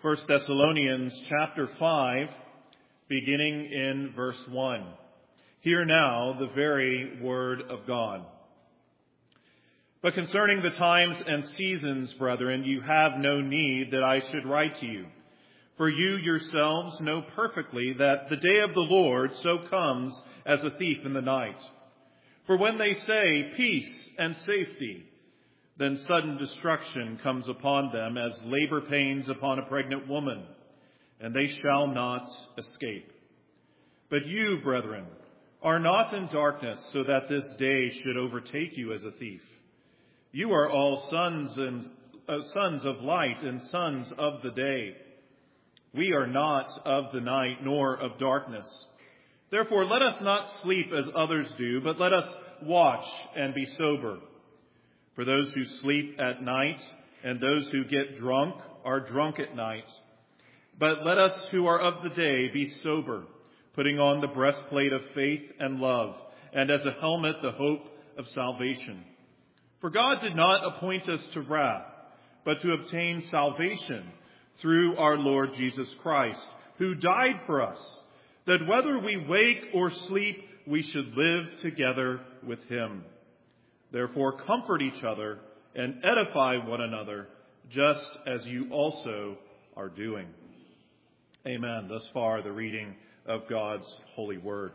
1 Thessalonians chapter 5, beginning in verse 1. Hear now the very word of God. But concerning the times and seasons, brethren, you have no need that I should write to you. For you yourselves know perfectly that the day of the Lord so comes as a thief in the night. For when they say peace and safety, then sudden destruction comes upon them as labor pains upon a pregnant woman, and they shall not escape. But you, brethren, are not in darkness, so that this day should overtake you as a thief. You are all sons of light and sons of the day. We are not of the night nor of darkness. Therefore, let us not sleep as others do, but let us watch and be sober. For those who sleep at night and those who get drunk are drunk at night. But let us who are of the day be sober, putting on the breastplate of faith and love, and as a helmet the hope of salvation. For God did not appoint us to wrath, but to obtain salvation through our Lord Jesus Christ, who died for us, that whether we wake or sleep, we should live together with him. Therefore, comfort each other and edify one another, just as you also are doing. Amen. Thus far, the reading of God's holy word.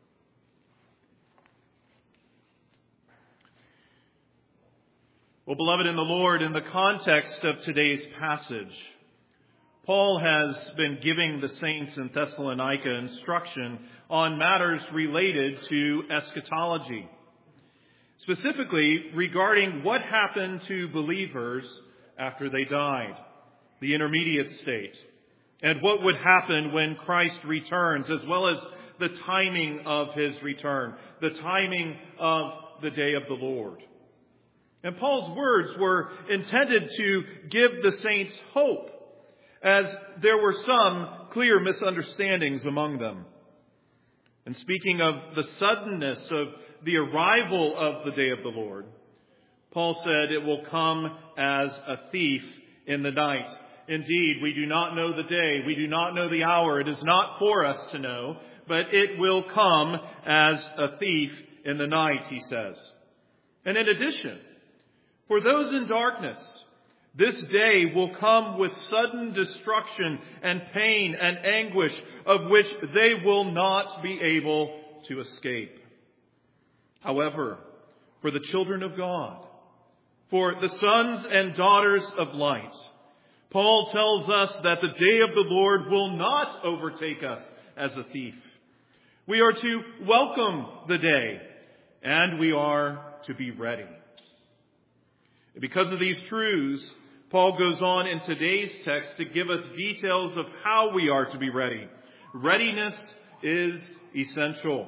Well, beloved in the Lord, in the context of today's passage, Paul has been giving the saints in Thessalonica instruction on matters related to eschatology. Specifically regarding what happened to believers after they died, the intermediate state, and what would happen when Christ returns, as well as the timing of his return, the timing of the day of the Lord. And Paul's words were intended to give the saints hope, as there were some clear misunderstandings among them. And speaking of the suddenness of the arrival of the day of the Lord, Paul said it will come as a thief in the night. Indeed, we do not know the day. We do not know the hour. It is not for us to know, but it will come as a thief in the night, he says. And in addition, for those in darkness, this day will come with sudden destruction and pain and anguish of which they will not be able to escape. However, for the children of God, for the sons and daughters of light, Paul tells us that the day of the Lord will not overtake us as a thief. We are to welcome the day, and we are to be ready. Because of these truths, Paul goes on in today's text to give us details of how we are to be ready. Readiness is essential.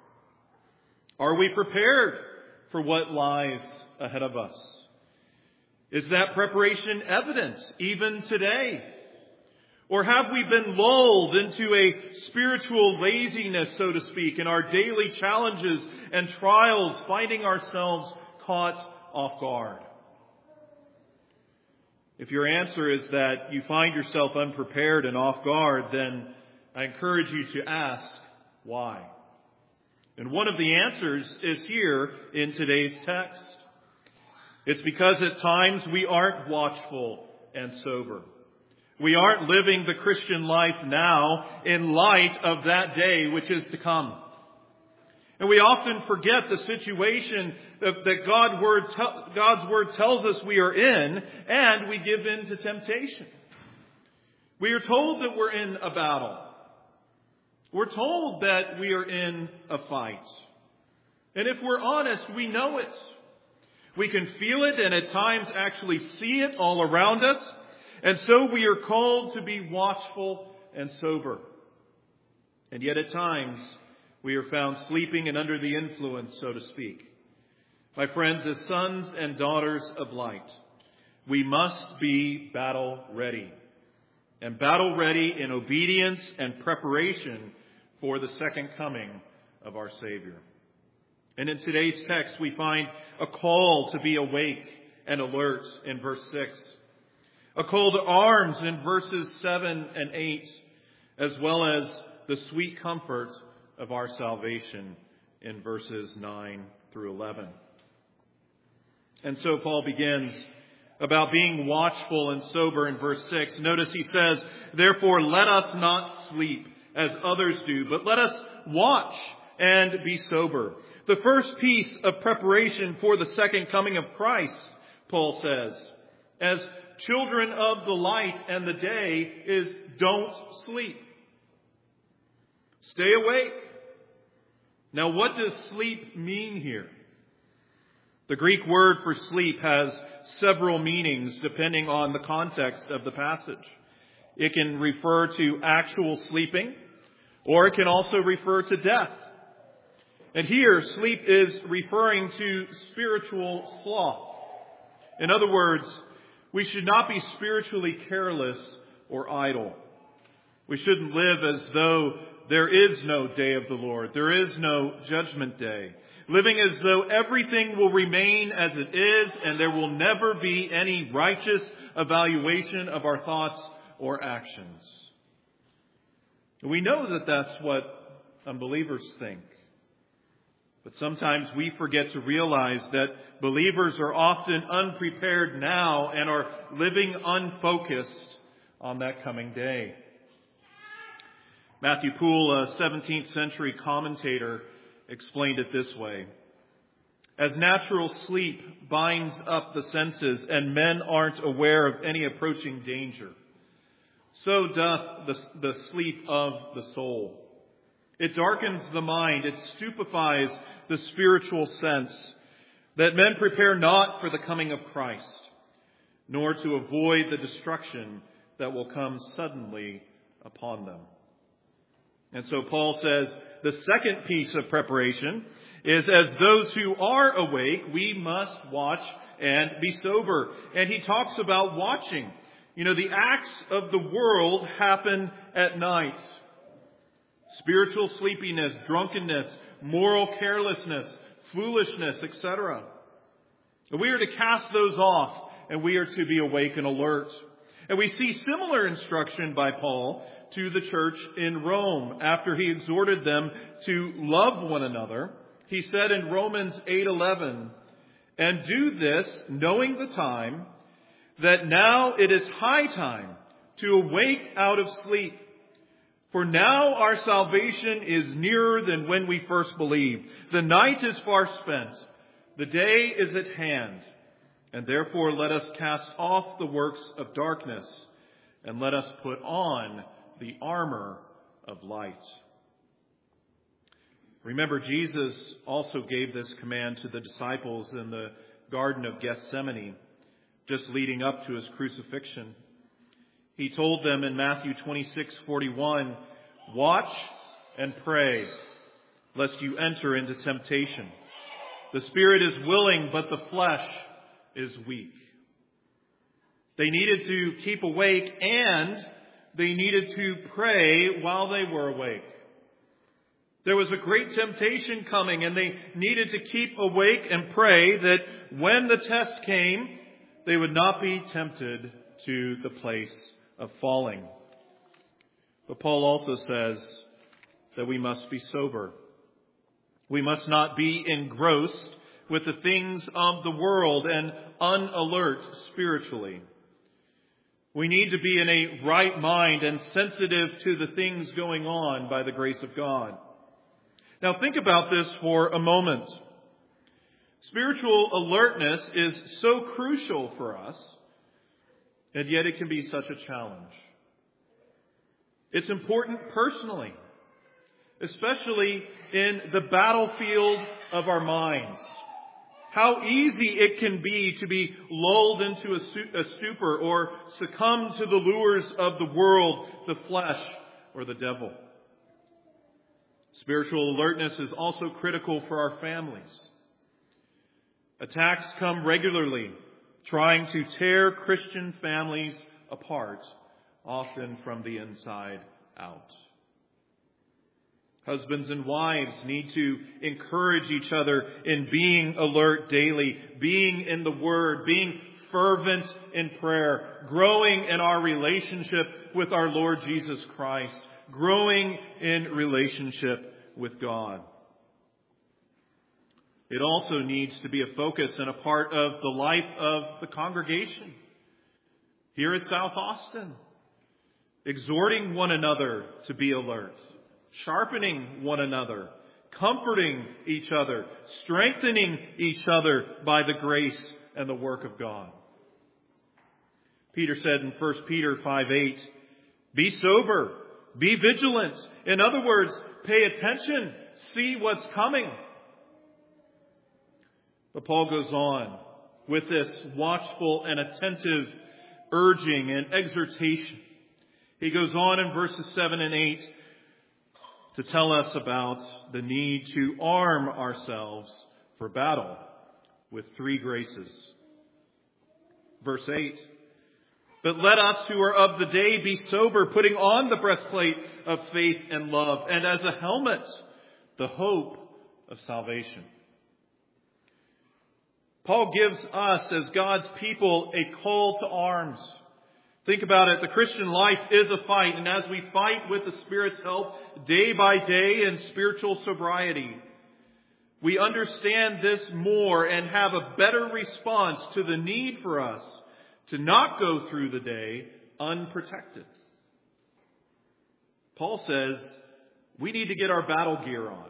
Are we prepared for what lies ahead of us? Is that preparation evident even today? Or have we been lulled into a spiritual laziness, so to speak, in our daily challenges and trials, finding ourselves caught off guard? If your answer is that you find yourself unprepared and off guard, then I encourage you to ask why. And one of the answers is here in today's text. It's because at times we aren't watchful and sober. We aren't living the Christian life now in light of that day which is to come. And we often forget the situation that God's Word tells us we are in, and we give in to temptation. We are told that we're in a battle. We're told that we are in a fight. And if we're honest, we know it. We can feel it and at times actually see it all around us. And so we are called to be watchful and sober. And yet at times we are found sleeping and under the influence, so to speak. My friends, as sons and daughters of light, we must be battle ready. And battle ready in obedience and preparation for the second coming of our Savior. And in today's text, we find a call to be awake and alert in verse 6. A call to arms in verses 7 and 8, as well as the sweet comfort of our salvation in verses 9 through 11. And so Paul begins about being watchful and sober in verse 6. Notice he says, "Therefore let us not sleep as others do, but let us watch and be sober." The first piece of preparation for the second coming of Christ, Paul says, as children of the light and the day, is don't sleep. Stay awake. Now, what does sleep mean here? The Greek word for sleep has several meanings depending on the context of the passage. It can refer to actual sleeping, or it can also refer to death. And here, sleep is referring to spiritual sloth. In other words, we should not be spiritually careless or idle. We shouldn't live as though there is no day of the Lord. There is no judgment day. Living as though everything will remain as it is and there will never be any righteous evaluation of our thoughts or actions. We know that that's what unbelievers think. But sometimes we forget to realize that believers are often unprepared now and are living unfocused on that coming day. Matthew Poole, a 17th century commentator, explained it this way: "As natural sleep binds up the senses and men aren't aware of any approaching danger, so doth the sleep of the soul. It darkens the mind, it stupefies the spiritual sense, that men prepare not for the coming of Christ, nor to avoid the destruction that will come suddenly upon them." And so Paul says the second piece of preparation is, as those who are awake, we must watch and be sober. And he talks about watching. You know, the acts of the world happen at night. Spiritual sleepiness, drunkenness, moral carelessness, foolishness, etc. We are to cast those off, and we are to be awake and alert. And we see similar instruction by Paul to the church in Rome after he exhorted them to love one another. He said in Romans 8:11, "And do this, knowing the time, that now it is high time to awake out of sleep. For now our salvation is nearer than when we first believed. The night is far spent, the day is at hand. And therefore let us cast off the works of darkness, and let us put on the armor of light." Remember, Jesus also gave this command to the disciples in the Garden of Gethsemane, just leading up to his crucifixion. He told them in Matthew 26:41, "Watch and pray, lest you enter into temptation. The spirit is willing, but the flesh is weak." They needed to keep awake, and they needed to pray while they were awake. There was a great temptation coming, and they needed to keep awake and pray that when the test came, they would not be tempted to the place of falling. But Paul also says that we must be sober. We must not be engrossed with the things of the world and unalert spiritually. We need to be in a right mind and sensitive to the things going on by the grace of God. Now think about this for a moment. Spiritual alertness is so crucial for us, and yet it can be such a challenge. It's important personally, especially in the battlefield of our minds. How easy it can be to be lulled into a stupor or succumb to the lures of the world, the flesh, or the devil. Spiritual alertness is also critical for our families. Attacks come regularly, trying to tear Christian families apart, often from the inside out. Husbands and wives need to encourage each other in being alert daily, being in the Word, being fervent in prayer, growing in our relationship with our Lord Jesus Christ, growing in relationship with God. It also needs to be a focus and a part of the life of the congregation here at South Austin, exhorting one another to be alert, sharpening one another, comforting each other, strengthening each other by the grace and the work of God. Peter said in 1 Peter 5:8, be sober, be vigilant. In other words, pay attention, see what's coming. But Paul goes on with this watchful and attentive urging and exhortation. He goes on in verses 7 and 8 to tell us about the need to arm ourselves for battle with 3 graces. Verse 8, but let us who are of the day be sober, putting on the breastplate of faith and love, and as a helmet, the hope of salvation. Paul gives us, as God's people, a call to arms. Think about it. The Christian life is a fight, and as we fight with the Spirit's help day by day in spiritual sobriety, we understand this more and have a better response to the need for us to not go through the day unprotected. Paul says we need to get our battle gear on.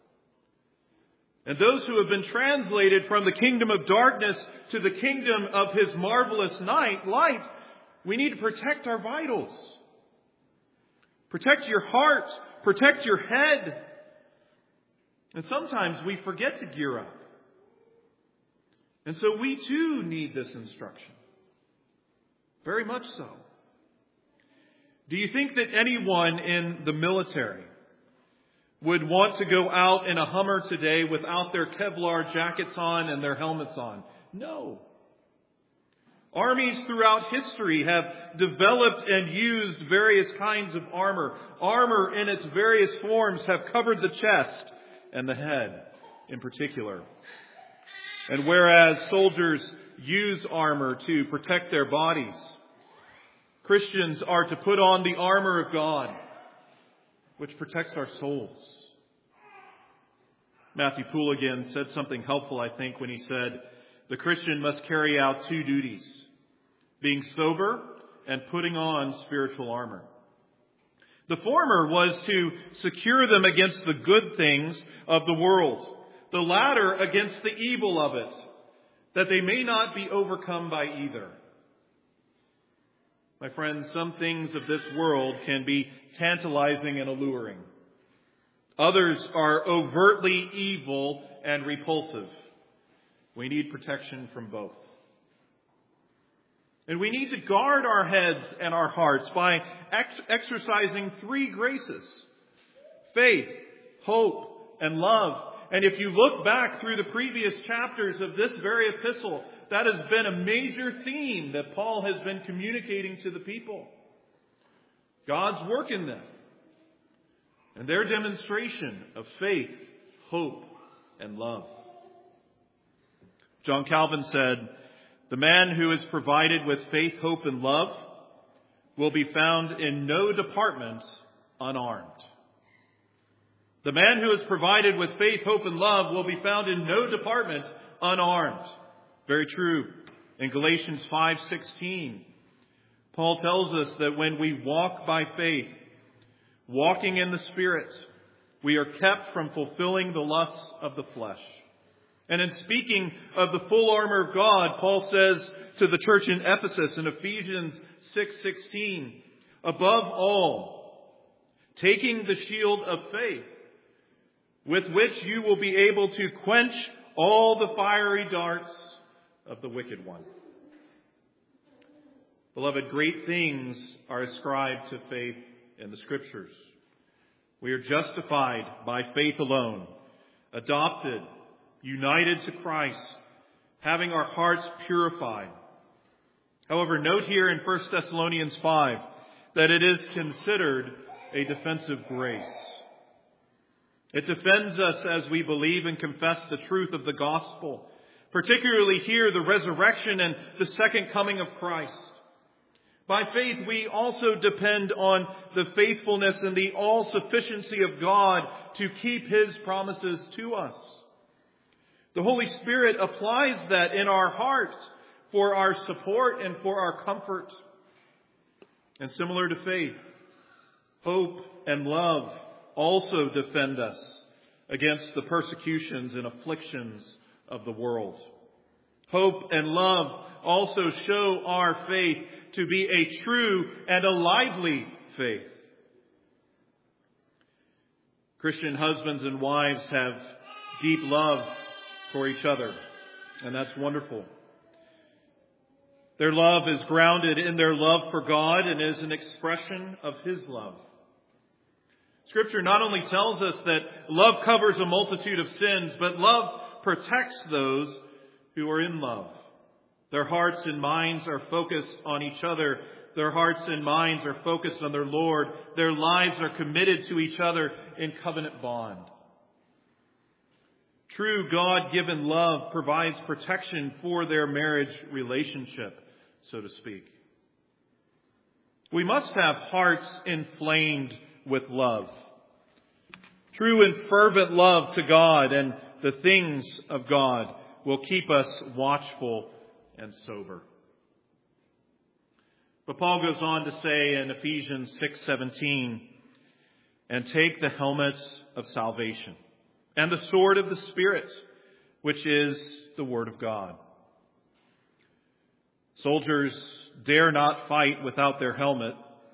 And those who have been translated from the kingdom of darkness to the kingdom of His marvelous light, we need to protect our vitals. Protect your heart. Protect your head. And sometimes we forget to gear up. And so we too need this instruction. Very much so. Do you think that anyone in the military would want to go out in a Hummer today without their Kevlar jackets on and their helmets on? No. Armies throughout history have developed and used various kinds of armor. Armor in its various forms have covered the chest and the head in particular. And whereas soldiers use armor to protect their bodies, Christians are to put on the armor of God, which protects our souls. Matthew Poole again said something helpful, I think, when he said, the Christian must carry out 2 duties, being sober and putting on spiritual armor. The former was to secure them against the good things of the world, the latter against the evil of it, that they may not be overcome by either. My friends, some things of this world can be tantalizing and alluring. Others are overtly evil and repulsive. We need protection from both. And we need to guard our heads and our hearts by exercising 3 graces: faith, hope, and love. And if you look back through the previous chapters of this very epistle, that has been a major theme that Paul has been communicating to the people. God's work in them and their demonstration of faith, hope, and love. John Calvin said, the man who is provided with faith, hope, and love will be found in no department unarmed. The man who is provided with faith, hope, and love will be found in no department unarmed. Very true. In Galatians 5:16, Paul tells us that when we walk by faith, walking in the Spirit, we are kept from fulfilling the lusts of the flesh. And in speaking of the full armor of God, Paul says to the church in Ephesus in Ephesians 6:16, above all, taking the shield of faith, with which you will be able to quench all the fiery darts of the wicked one. Beloved, great things are ascribed to faith in the Scriptures. We are justified by faith alone, adopted, united to Christ, having our hearts purified. However, note here in 1 Thessalonians 5 that it is considered a defensive grace. It defends us as we believe and confess the truth of the gospel, particularly here the resurrection and the second coming of Christ. By faith, we also depend on the faithfulness and the all-sufficiency of God to keep His promises to us. The Holy Spirit applies that in our hearts for our support and for our comfort. And similar to faith, hope and love also defend us against the persecutions and afflictions of the world. Hope and love also show our faith to be a true and a lively faith. Christian husbands and wives have deep love for each other, and that's wonderful. Their love is grounded in their love for God and is an expression of His love. Scripture not only tells us that love covers a multitude of sins, but love protects those who are in love. Their hearts and minds are focused on each other. Their hearts and minds are focused on their Lord. Their lives are committed to each other in covenant bond. True God-given love provides protection for their marriage relationship, so to speak. We must have hearts inflamed with love. True and fervent love to God and the things of God will keep us watchful and sober. But Paul goes on to say in Ephesians 6:17, and take the helmet of salvation and the sword of the Spirit, which is the Word of God. Soldiers dare not fight without their helmet.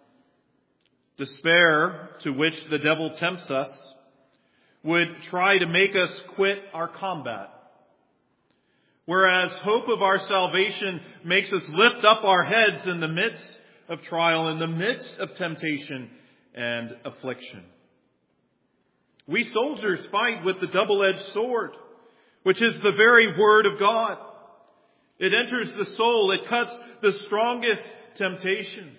Despair, to which the devil tempts us, would try to make us quit our combat. Whereas hope of our salvation makes us lift up our heads in the midst of trial, in the midst of temptation and affliction. We soldiers fight with the double-edged sword, which is the very Word of God. It enters the soul. It cuts the strongest temptations.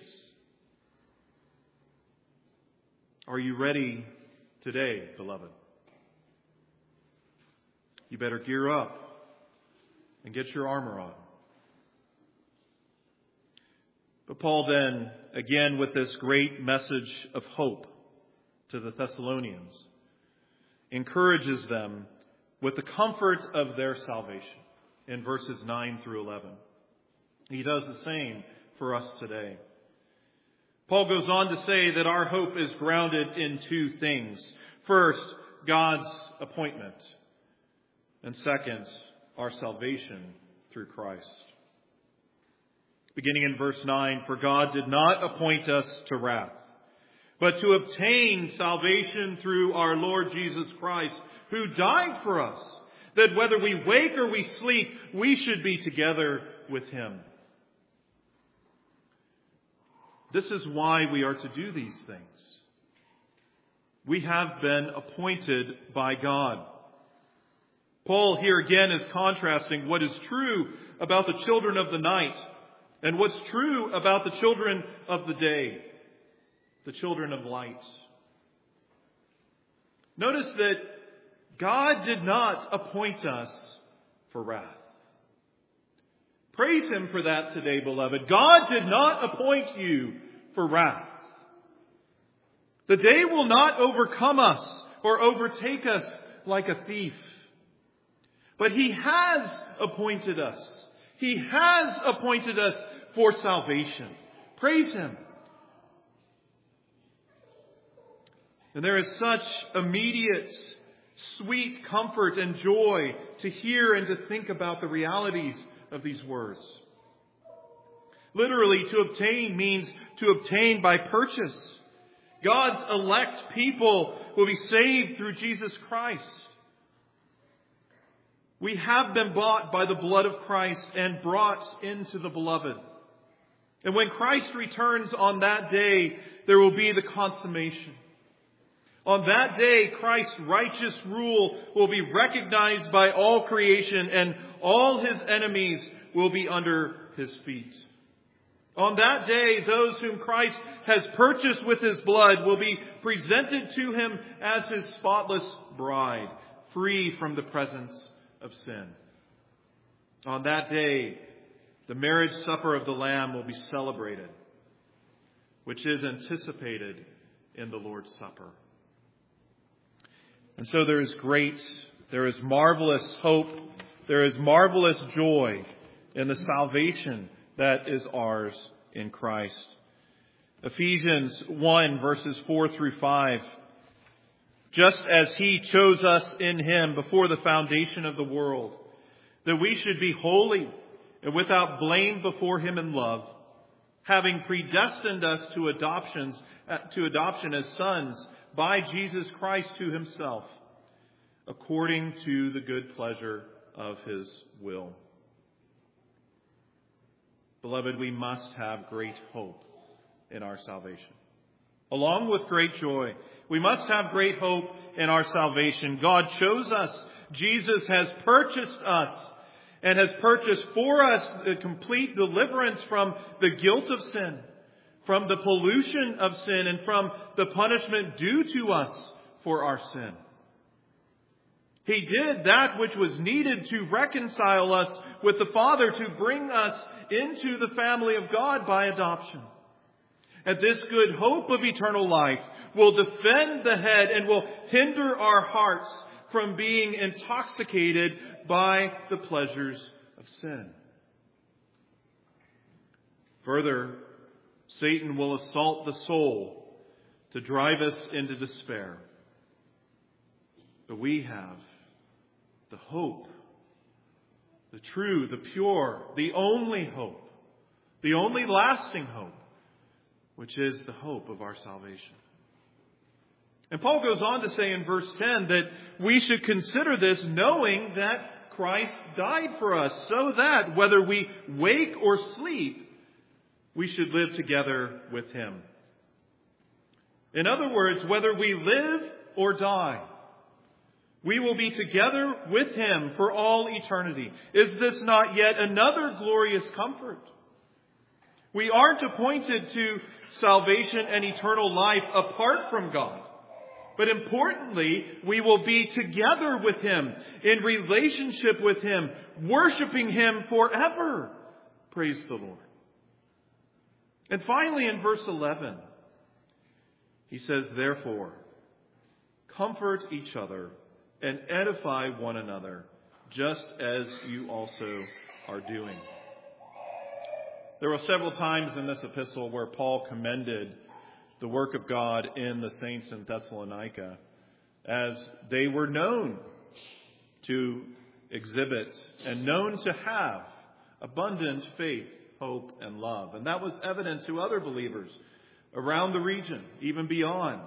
Are you ready today, beloved? You better gear up and get your armor on. But Paul then, again with this great message of hope to the Thessalonians, encourages them with the comfort of their salvation in verses 9 through 11. He does the same for us today. Paul goes on to say that our hope is grounded in two things. First, God's appointment. And second, our salvation through Christ. Beginning in verse 9, for God did not appoint us to wrath, but to obtain salvation through our Lord Jesus Christ, who died for us, that whether we wake or we sleep, we should be together with Him. This is why we are to do these things. We have been appointed by God. Paul here again is contrasting what is true about the children of the night and what's true about the children of the day, the children of light. Notice that God did not appoint us for wrath. Praise Him for that today, beloved. God did not appoint you for wrath. The day will not overcome us or overtake us like a thief. But He has appointed us. He has appointed us for salvation. Praise Him. And there is such immediate, sweet comfort and joy to hear and to think about the realities of these words. Literally, to obtain means to obtain by purchase. God's elect people will be saved through Jesus Christ. We have been bought by the blood of Christ and brought into the beloved. And when Christ returns on that day, there will be the consummation. On that day, Christ's righteous rule will be recognized by all creation, and all His enemies will be under His feet. On that day, those whom Christ has purchased with His blood will be presented to Him as His spotless bride, free from the presence of sin. On that day, the marriage supper of the Lamb will be celebrated, which is anticipated in the Lord's Supper. And so there is marvelous hope, there is marvelous joy in the salvation that is ours in Christ. Ephesians 1, verses 4 through 5. Just as He chose us in Him before the foundation of the world, that we should be holy and without blame before Him in love, having predestined us to adoption as sons by Jesus Christ to Himself, according to the good pleasure of His will. Beloved, we must have great hope in our salvation. Along with great joy, we must have great hope in our salvation. God chose us. Jesus has purchased us and has purchased for us the complete deliverance from the guilt of sin, from the pollution of sin, and from the punishment due to us for our sin. He did that which was needed to reconcile us with the Father, to bring us into the family of God by adoption. And this good hope of eternal life will defend the head and will hinder our hearts from being intoxicated by the pleasures of sin. Further, Satan will assault the soul to drive us into despair. But we have the hope, the true, the pure, the only hope, the only lasting hope, which is the hope of our salvation. And Paul goes on to say in verse 10 that we should consider this knowing that Christ died for us, so that whether we wake or sleep, we should live together with Him. In other words, whether we live or die, we will be together with Him for all eternity. Is this not yet another glorious comfort? We aren't appointed to salvation and eternal life apart from God. But importantly, we will be together with Him, in relationship with Him, worshiping Him forever. Praise the Lord. And finally, in verse 11, he says, therefore, comfort each other and edify one another, just as you also are doing. There were several times in this epistle where Paul commended the work of God in the saints in Thessalonica, as they were known to exhibit and known to have abundant faith, hope, and love. And that was evident to other believers around the region, even beyond.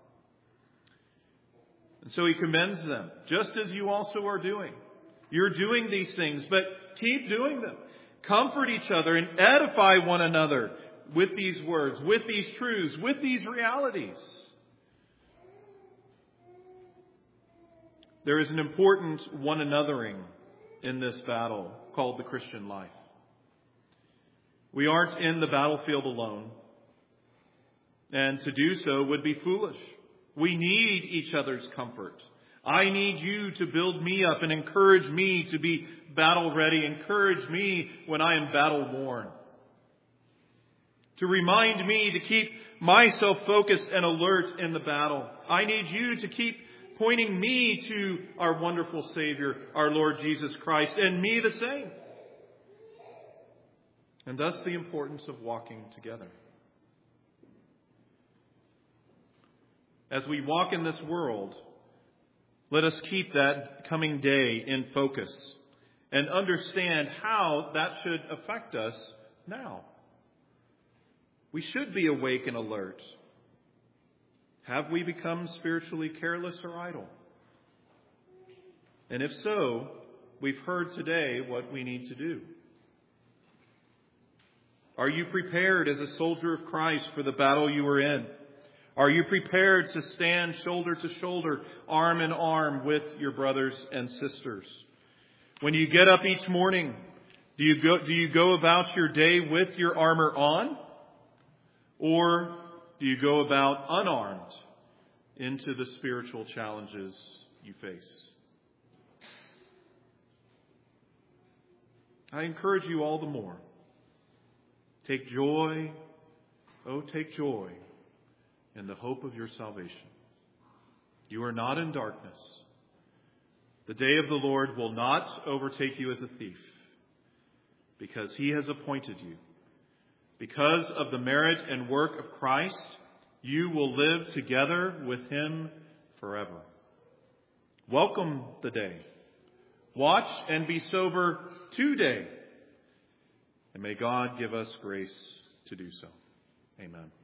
And so he commends them, just as you also are doing. You're doing these things, but keep doing them. Comfort each other and edify one another with these words, with these truths, with these realities. There is an important one anothering in this battle called the Christian life. We aren't in the battlefield alone, and to do so would be foolish. We need each other's comfort. I need you to build me up and encourage me to be battle ready. Encourage me when I am battle worn. To remind me to keep myself focused and alert in the battle. I need you to keep pointing me to our wonderful Savior, our Lord Jesus Christ, and me the same. And thus the importance of walking together. As we walk in this world, let us keep that coming day in focus and understand how that should affect us now. We should be awake and alert. Have we become spiritually careless or idle? And if so, we've heard today what we need to do. Are you prepared as a soldier of Christ for the battle you are in? Are you prepared to stand shoulder to shoulder, arm in arm with your brothers and sisters? When you get up each morning, do you go about your day with your armor on? Or do you go about unarmed into the spiritual challenges you face? I encourage you all the more. Take joy, take joy in the hope of your salvation. You are not in darkness. The day of the Lord will not overtake you as a thief, because he has appointed you. Because of the merit and work of Christ, you will live together with him forever. Welcome the day. Watch and be sober today. And may God give us grace to do so. Amen.